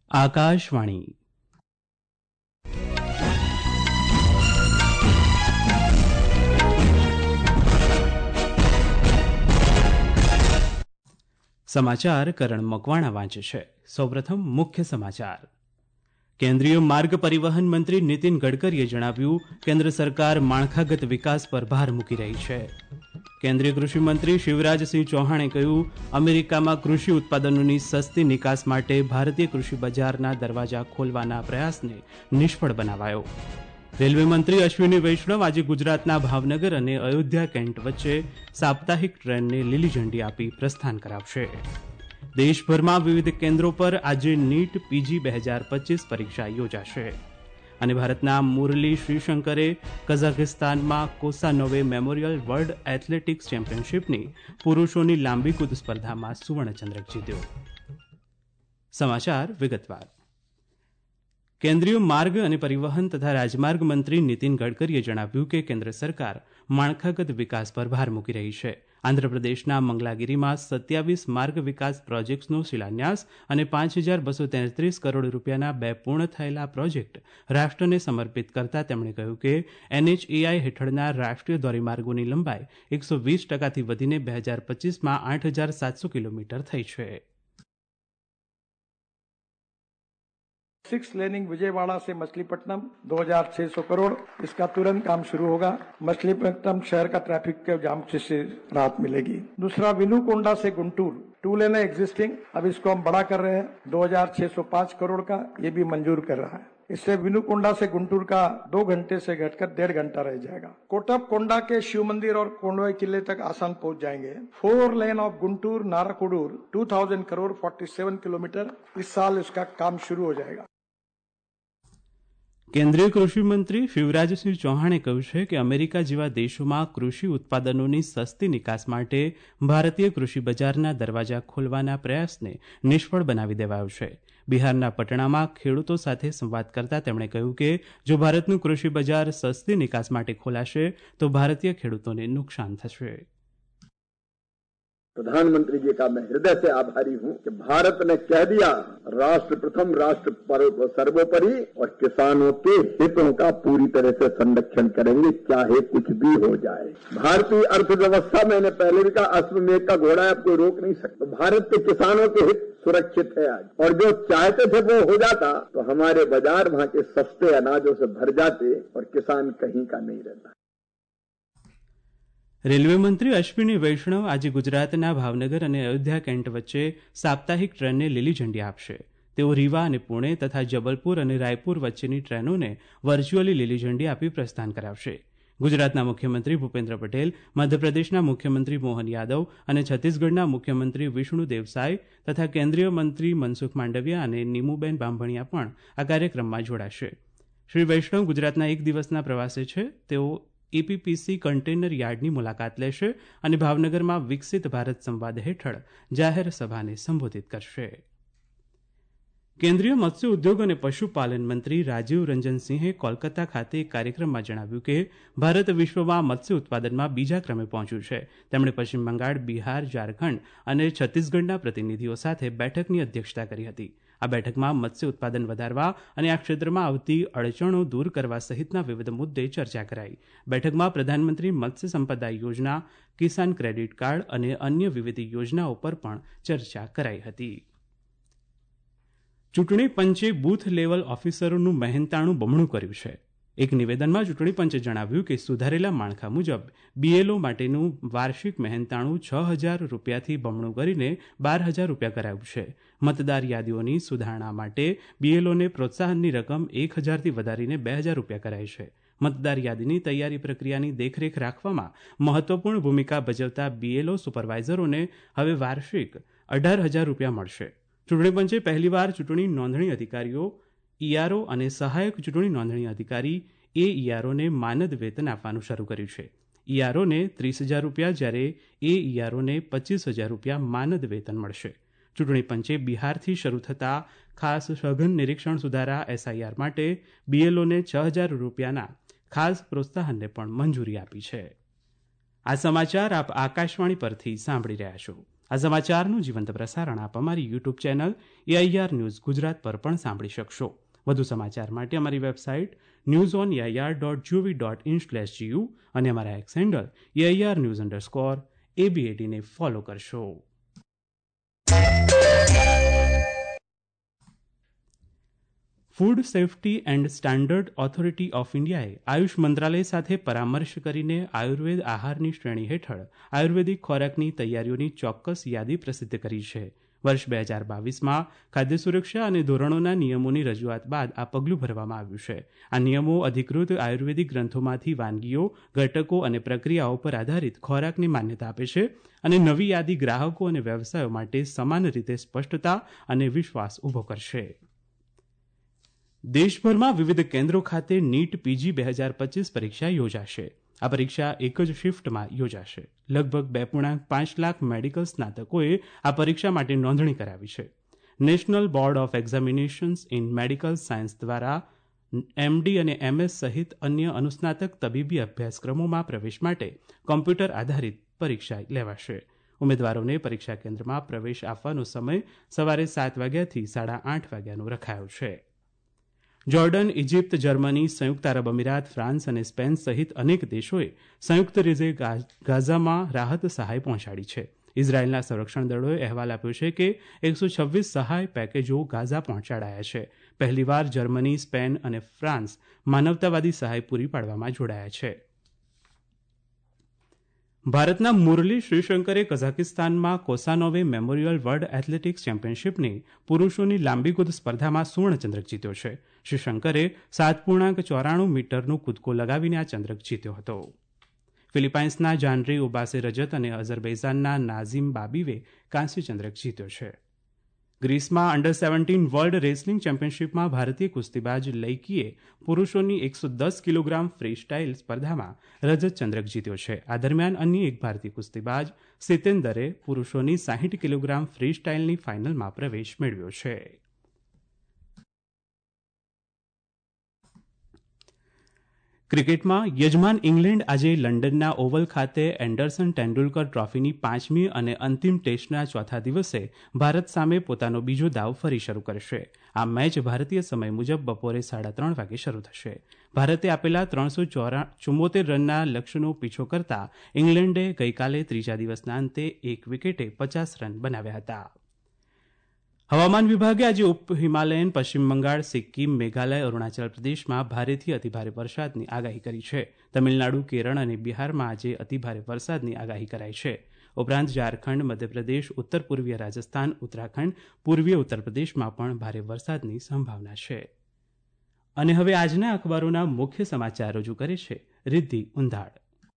આકાશવાણી સમાચાર કરણ મકવાણા વાંચે છે. સૌપ્રથમ મુખ્ય સમાચાર. કેન્દ્રીય માર્ગ પરિવહન મંત્રી નીતિન ગડકરીએ જણાવ્યું, કેન્દ્ર સરકાર માળખાગત વિકાસ પર ભાર મૂકી રહી છે. કેન્દ્રીય કૃષિ મંત્રી શિવરાજસિંહ ચૌહાણે કહ્યું, અમેરિકામાં કૃષિ ઉત્પાદનોની સસ્તી નિકાસ માટે ભારતીય કૃષિ બજારના દરવાજા ખોલવાના પ્રયાસને નિષ્ફળ બનાવાયો. રેલવે મંત્રી અશ્વિની વૈષ્ણવ આજે ગુજરાતના ભાવનગર અને અયોધ્યા કેન્ટ વચ્ચે સાપ્તાહિક ટ્રેનને લીલી ઝંડી આપી પ્રસ્થાન કરાવશે. દેશભરમાં વિવિધ કેન્દ્રો પર આજે નીટ પીજી 2025 પરીક્ષા યોજાશે. અને ભારતના મુરલી શ્રીશંકરે કઝાખસ્તાનમાં કોસાનોવે મેમોરિયલ વર્લ્ડ એથ્લેટિક્સ ચેમ્પિયનશિપની પુરુષોની લાંબી કૂદ સ્પર્ધામાં સુવર્ણચંદ્રક જીત્યો. સમાચાર વિગતવાર. કેન્દ્રીય માર્ગ અને પરિવહન તથા રાજમાર્ગ મંત્રી નીતિન ગડકરીએ જણાવ્યું કે કેન્દ્ર સરકાર માળખાગત વિકાસ પર ભાર મૂકી રહી છે. આંધ્રપ્રદેશના મંગલાગીરીમાં 27 માર્ગ વિકાસ પ્રોજેક્ટ્સનો શિલાન્યાસ અને 5,233 કરોડ રૂપિયાના 2 પૂર્ણ થયેલા પ્રોજેક્ટ રાષ્ટ્રને સમર્પિત કરતા તેમણે કહ્યું કે NHAI હેઠળના રાષ્ટ્રીય ધોરીમાર્ગોની લંબાઈ 120%થી વધીને 2025માં 8,700 કિલોમીટર થઈ છે. 6 लेनिंग विजयवाड़ा से मछलीपट्टनम 2,600 करोड़, इसका तुरंत काम शुरू होगा. मछलीपट्टनम शहर का ट्रैफिक के जाम से राहत मिलेगी. दूसरा विनुकोंडा से गुंटूर 2 लेन है एग्जिस्टिंग, अब इसको हम बड़ा कर रहे हैं 2,605 करोड़ का, ये भी मंजूर कर रहा है. इससे विनुकोंडा से गुंटूर का 2 घंटे से घटकर 1.5 घंटा रह जाएगा. कोटप कोंडा के शिव मंदिर और कोंडवाई किले तक आसान पहुंच जाएंगे. 4 lane of Guntur Narakudur 2,000 crore 47 kilometre, इस साल इसका काम शुरू हो जाएगा. કેન્દ્રીય કૃષિ મંત્રી શિવરાજસિંહ ચૌહાણે કહ્યું છે કે અમેરિકા જેવા દેશોમાં કૃષિ ઉત્પાદનોની સસ્તી નિકાસ માટે ભારતીય કૃષિ બજારના દરવાજા ખોલવાના પ્રયાસને નિષ્ફળ બનાવી દેવાયો છે. બિહારના પટણામાં ખેડૂતો સાથે સંવાદ કરતા તેમણે કહ્યું કે જો ભારતનું કૃષિ બજાર સસ્તી નિકાસ માટે ખોલાશે તો ભારતીય ખેડૂતોને નુકસાન થશે. प्रधानमंत्री जी का मैं हृदय से आभारी हूं कि भारत ने कह दिया राष्ट्र प्रथम, राष्ट्र सर्वोपरि, और किसानों के हितों का पूरी तरह से संरक्षण करेंगे चाहे कुछ भी हो जाए. भारतीय अर्थव्यवस्था, मैंने पहले भी कहा, अश्वमेध का घोड़ा है, कोई रोक नहीं सकता. भारत के किसानों के हित सुरक्षित है आज, और जो चाहते थे वो हो जाता तो हमारे बाजार वहां के सस्ते अनाजों से भर जाते और किसान कहीं का नहीं रहता. રેલવે મંત્રી અશ્વિની વૈષ્ણવ આજે ગુજરાતના ભાવનગર અને અયોધ્યા કેન્ટ વચ્ચે સાપ્તાહિક ટ્રેનને લીલી ઝંડી આપશે. તેઓ રીવા અને પુણે તથા જબલપુર અને રાયપુર વચ્ચેની ટ્રેનોને વર્ચ્યુઅલી લીલી ઝંડી આપી પ્રસ્થાન કરાવશે. ગુજરાતના મુખ્યમંત્રી ભૂપેન્દ્ર પટેલ, મધ્યપ્રદેશના મુખ્યમંત્રી મોહન યાદવ અને છત્તીસગઢના મુખ્યમંત્રી વિષ્ણુ દેવસાય તથા કેન્દ્રીય મંત્રી મનસુખ માંડવિયા અને નીમુબેન બાંભણિયા પણ આ કાર્યક્રમમાં જોડાશે. શ્રી વૈષ્ણવ ગુજરાતના એક દિવસના પ્રવાસે છે. તેઓ EPPC કન્ટેનર યાર્ડની મુલાકાત લેશે અને ભાવનગરમાં વિકસિત ભારત સંવાદ હેઠળ જાહેર સભાને સંબોધિત કરશે. કેન્દ્રીય મત્સ્ય ઉદ્યોગ અને પશુપાલન મંત્રી રાજીવ રંજન સિંહે કોલકાતા ખાતે એક કાર્યક્રમમાં જણાવ્યું કે ભારત વિશ્વમાં મત્સ્ય ઉત્પાદનમાં બીજા ક્રમે પહોંચ્યું છે. તેમણે પશ્ચિમ બંગાળ, બિહાર, ઝારખંડ અને છત્તીસગઢના પ્રતિનિધિઓ સાથે બેઠકની અધ્યક્ષતા કરી હતી. આ બેઠકમાં મત્સ્ય ઉત્પાદન વધારવા અને આ ક્ષેત્રમાં આવતી અડચણો દૂર કરવા સહિતના વિવિધ મુદ્દે ચર્ચા કરાઈ. બેઠકમાં પ્રધાનમંત્રી મત્સ્ય સંપદા યોજના, કિસાન ક્રેડિટ કાર્ડ અને અન્ય વિવિધ યોજનાઓ પર પણ ચર્ચા કરાઈ હતી. ચૂંટણી પંચે બૂથ લેવલ ઓફિસરોનું મહેનતાણું બમણું કર્યું છે. એક નિવેદનમાં ચૂંટણી પંચે જણાવ્યું કે સુધારેલા માળખા મુજબ BLO માટેનું વાર્ષિક મહેનતાણું 6,000 રૂપિયાથી બમણું કરીને 12,000 રૂપિયા કરાયું છે. મતદાર યાદીઓની સુધારણા માટે BLOને પ્રોત્સાહનની રકમ 1,000થી વધારીને 2,000 રૂપિયા કરાઈ છે. મતદાર યાદીની તૈયારી પ્રક્રિયાની દેખરેખ રાખવામાં મહત્વપૂર્ણ ભૂમિકા ભજવતા BLO સુપરવાઇઝરોને હવે વાર્ષિક 18,000 રૂપિયા મળશે. ચૂંટણી પંચે પહેલીવાર ચૂંટણી નોંધણી અધિકારીઓ, ERO અને સહાયક ચૂંટણી નોંધણી અધિકારી AEROને માનદ વેતન આપવાનું શરૂ કર્યું છે. EROને 30,000 રૂપિયા જ્યારે AEROને 25,000 રૂપિયા માનદ વેતન મળશે. ચૂંટણી પંચે બિહારથી શરૂ થતા ખાસ સઘન નિરીક્ષણ સુધારા SIR માટે BLOને 6,000 રૂપિયાના ખાસ પ્રોત્સાહનને પણ મંજૂરી આપી છે. આ સમાચાર આપ આકાશવાણી પરથી સાંભળી રહ્યા છો. આ સમાચારનું જીવંત પ્રસારણ આપ અમારી YouTube channel AIR news Gujarat પર પણ સાંભળી શકશો. વધુ સમાચાર માટે અમારી વેબસાઇટ newsonair.gov.in/gu અને અમારા એક્સ હેન્ડલ AIR_news_ ને ફોલો કરશો. Food safety and standard authority of ઇન્ડિયાએ આયુષ મંત્રાલય સાથે પરામર્શ કરીને આયુર્વેદ આહારની શ્રેણી હેઠળ આયુર્વેદિક ખોરાકની તૈયારીઓની ચોક્કસ યાદી પ્રસિદ્ધ કરી છે. વર્ષ 2022માં ખાદ્ય સુરક્ષા અને ધોરણોના નિયમોની રજૂઆત બાદ આ પગલું ભરવામાં આવ્યું છે. આ નિયમો અધિકૃત આયુર્વેદિક ગ્રંથોમાંથી વાનગીઓ, ઘટકો અને પ્રક્રિયાઓ પર આધારિત ખોરાકને માન્યતા આપે છે અને નવી યાદી ગ્રાહકો અને વ્યવસાયો માટે સમાન રીતે સ્પષ્ટતા અને વિશ્વાસ ઊભો કરશે. દેશભરમાં વિવિધ કેન્દ્રો ખાતે નીટ PG 2025 પરીક્ષા યોજાશે. આ પરીક્ષા એક જ શિફ્ટમાં યોજાશે. લગભગ 2.5 લાખ મેડિકલ સ્નાતકોએ આ પરીક્ષા માટે નોંધણી કરાવી છે. National board of examinations in medical science દ્વારા MD અને MS સહિત અન્ય અનુસ્નાતક તબીબી અભ્યાસક્રમોમાં પ્રવેશ માટે કોમ્પ્યુટર આધારિત પરીક્ષા લેવાશે. ઉમેદવારોને પરીક્ષા કેન્દ્રમાં પ્રવેશ આપવાનો સમય સવારે 7 વાગ્યાથી 8:30 વાગ્યાનો રખાયો છે. જોર્ડન, ઇજિપ્ત, જર્મની, સંયુક્ત આરબ અમીરાત, ફ્રાન્સ અને સ્પેન સહિત અનેક દેશોએ સંયુક્ત રીતે ગાઝામાં રાહત સહાય પહોંચાડી છે. ઇઝરાયેલના સંરક્ષણ દળોએ અહેવાલ આપ્યો છે કે 126 સહાય પેકેજો ગાઝા પહોંચાડાયા છે. પહેલીવાર જર્મની, સ્પેન અને ફ્રાન્સ માનવતાવાદી સહાય પૂરી પાડવામાં જોડાયા છે. ભારતના મુરલી શ્રીશંકરે કઝાકિસ્તાનમાં કોસાનોવે મેમોરિયલ વર્લ્ડ એથ્લેટિક્સ ચેમ્પિયનશિપની પુરુષોની લાંબી કૂદ સ્પર્ધામાં સુવર્ણચંદ્રક જીત્યો છે. શ્રીશંકરે 7.94 મીટરનો કૂદકો લગાવીને આ ચંદ્રક જીત્યો હતો. ફિલિપાઇન્સના જાનરી ઉબાસે રજત અને અઝરબૈજાનના નાઝિમ બાબીવે કાંસ્ય ચંદ્રક જીત્યો છે. ગ્રીસમાં અંડર-17 વર્લ્ડ રેસલિંગ ચેમ્પિયનશિપમાં ભારતીય કુસ્તીબાજ લૈકીએ પુરુષોની 110 કિલોગ્રામ ફ્રી સ્ટાઇલ સ્પર્ધામાં રજત ચંદ્રક જીત્યો છે. આ દરમિયાન અન્ય એક ભારતીય કુસ્તીબાજ સિતેન્દરે પુરુષોની 60 કિલોગ્રામ ફ્રી સ્ટાઇલની ફાઇનલમાં પ્રવેશ મેળવ્યો છે. ક્રિકેટમાં યજમાન ઇંગ્લેન્ડ આજે લંડનના ઓવલ ખાતે એન્ડરસન તેંડુલકર ટ્રોફીની 5મી અને અંતિમ ટેસ્ટના ચોથા દિવસે ભારત સામે પોતાનો બીજો દાવ ફરી શરૂ કરશે. આ મેચ ભારતીય સમય મુજબ બપોરે 3:30 વાગે શરૂ થશે. ભારતે આપેલા 374 રનના લક્ષ્યનો પીછો કરતા ઇંગ્લેન્ડે ગઈકાલે ત્રીજા દિવસના અંતે એક વિકેટે 50 રન બનાવ્યા હતા. હવામાન વિભાગે આજે ઉપ હિમાલયન, પશ્ચિમ બંગાળ, સિક્કિમ, મેઘાલય, અરુણાચલ પ્રદેશમાં ભારેથી અતિભારે વરસાદની આગાહી કરી છે. તમિલનાડુ, કેરળ અને બિહારમાં આજે અતિભારે વરસાદની આગાહી કરાઈ છે. ઉપરાંત ઝારખંડ, મધ્યપ્રદેશ, ઉત્તર પૂર્વીય રાજસ્થાન, ઉત્તરાખંડ, પૂર્વીય ઉત્તર પ્રદેશમાં પણ ભારે વરસાદની સંભાવના છે. અને હવે આજના અખબારોના મુખ્ય સમાચાર રજૂ કરે છે રિદ્ધિ ઉંધાડ.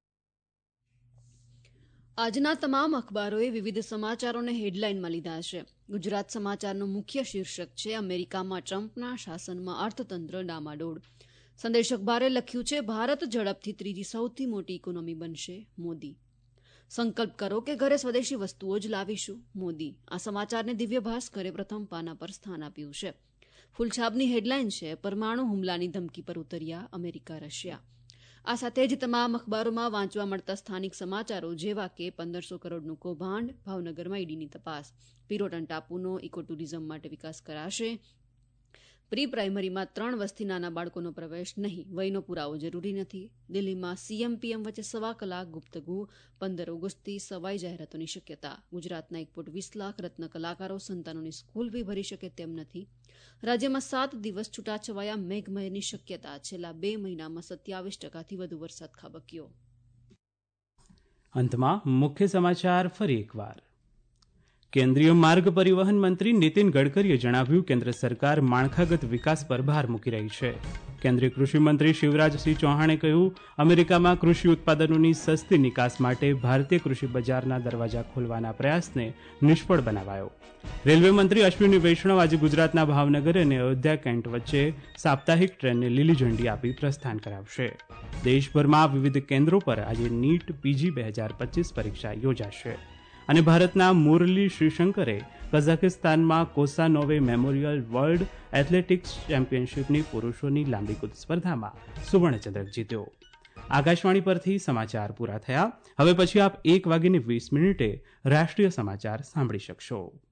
આજના તમામ અખબારોએ વિવિધ સમાચારોને હેડલાઇનમાં લીધા છે. ગુજરાત સમાચારનું મુખ્ય શીર્ષક છે અમેરિકામાં ટ્રમ્પના શાસનમાં અર્થતંત્ર ડામાડોળ. સંદેશ અખબારે લખ્યું છે ભારત ઝડપથી ત્રીજી સૌથી મોટી ઇકોનોમી બનશે, મોદી. સંકલ્પ કરો કે ઘરે સ્વદેશી વસ્તુઓ જ લાવીશું, મોદી. આ સમાચારને દિવ્ય ભાસ્કરે પ્રથમ પાના પર સ્થાન આપ્યું છે. ફૂલછાપની હેડલાઇન છે પરમાણુ હુમલાની ધમકી પર ઉતર્યા અમેરિકા, રશિયા. આ સાથે જ તમામ અખબારોમાં વાંચવા મળતા સ્થાનિક સમાચારો જેવા કે 1500 કરોડનું કૌભાંડ, ભાવનગરમાં ઈડીની તપાસ, પિરોટન ટાપુનો ઇકો ટુરિઝમ માટે વિકાસ કરાશે, પ્રી પ્રાઇમરીમાં 3 વર્ષથી નાના બાળકોનો પ્રવેશ નહીં, વયનો પુરાવો જરૂરી નથી, દિલ્હીમાં CM PM વચ્ચે 1.25 કલાક ગુપ્તગુ, 15 ઓગસ્ટથી સવાઈ જાહેરાતોની શક્યતા, ગુજરાતના 1.20 લાખ રત્ન કલાકારો સંતાનોની સ્કૂલ ફી ભરી શકે તેમ નથી, રાજ્યમાં 7 દિવસ છૂટાછવાયા મેઘમહેરની શક્યતા, છેલ્લા 2 મહિનામાં 27% વધુ વરસાદ ખાબક્યો. અંતમાં મુખ્ય સમાચાર ફરી એકવાર. કેન્દ્રીય માર્ગ પરિવહન મંત્રી નીતિન ગડકરીએ જણાવ્યું કેન્દ્ર સરકાર માળખાગત વિકાસ પર ભાર મૂકી રહી છે. કેન્દ્રીય કૃષિ મંત્રી શિવરાજસિંહ ચૌહાણે કહ્યું અમેરિકામાં કૃષિ ઉત્પાદનોની સસ્તી નિકાસ માટે ભારતીય કૃષિ બજારના દરવાજા ખોલવાના પ્રયાસને નિષ્ફળ બનાવાયો. રેલવે મંત્રી અશ્વિની વૈષ્ણવ આજે ગુજરાતના ભાવનગર અને અયોધ્યા કેન્ટ વચ્ચે સાપ્તાહિક ટ્રેનને લીલી ઝંડી આપી પ્રસ્થાન કરાવશે. દેશભરમાં વિવિધ કેન્દ્રો પર આજે નીટ PG 2025 પરીક્ષા યોજાશે. અને ભારતના મુરલી શ્રીશંકરે કઝાકિસ્તાનમાં કોસાનોવે મેમોરિયલ વર્લ્ડ એથ્લેટિક્સ ચેમ્પિયનશિપની પુરુષોની લાંબી કૂદ સ્પર્ધામાં સુવર્ણચંદ્રક જીત્યો. આકાશવાણી પરથી સમાચાર પૂરા થયા. હવે પછી આપ 1:20 રાષ્ટ્રીય સમાચાર સાંભળી શકશો.